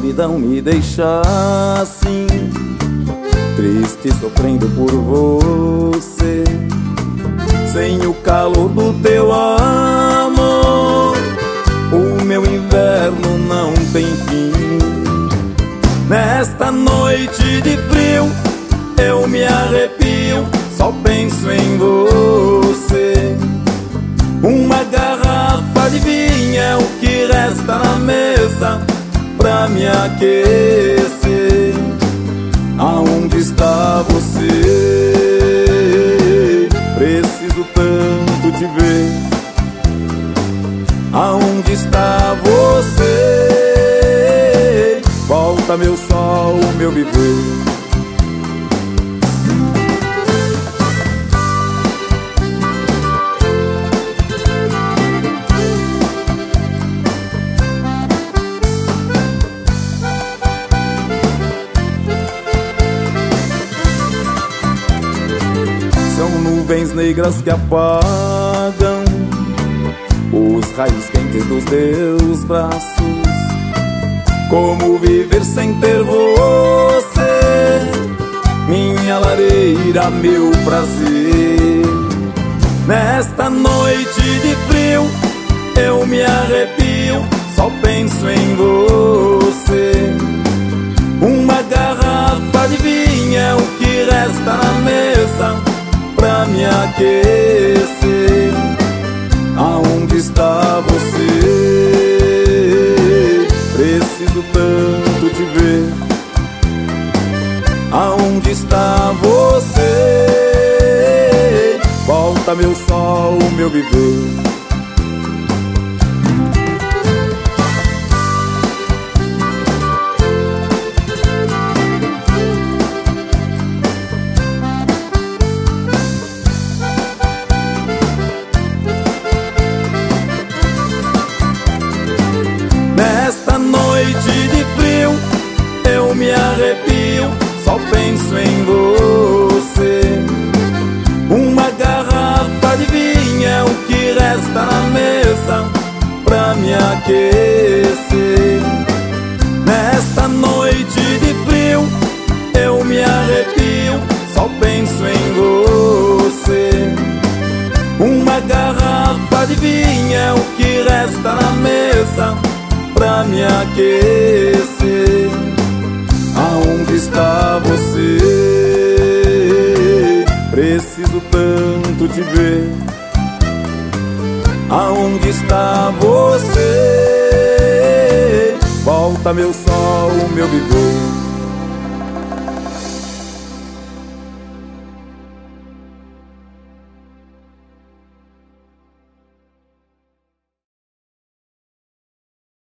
solidão me deixa assim, triste, sofrendo por você, sem o calor do teu amor. O meu inverno não tem fim. Nesta noite de frio eu me arrepio, só penso em você. Uma garrafa de vinho é o que resta na mesa pra me aquecer. Aonde está você? Preciso tanto te ver. Aonde está você? Volta meu sol, meu viver. São nuvens negras que apagam os raios quentes dos teus braços. Como viver sem ter você? Minha lareira, meu prazer. Nesta noite de frio eu me arrepio, só penso em você. Uma garrafa de vinho é o que resta na mesa pra me aquecer. Aonde está você? Preciso tanto te ver. Aonde está você? Volta meu sol, meu viver. Nesta noite de frio eu me arrepio, só penso em você. Uma garrafa de vinho é o que resta na mesa pra me aquecer. Nesta noite de frio eu me arrepio, só penso em você. Uma garrafa de vinho é o que resta na mesa pra me aquecer. Aonde está você? Preciso tanto te ver. Aonde está você? Volta meu sol, meu viver.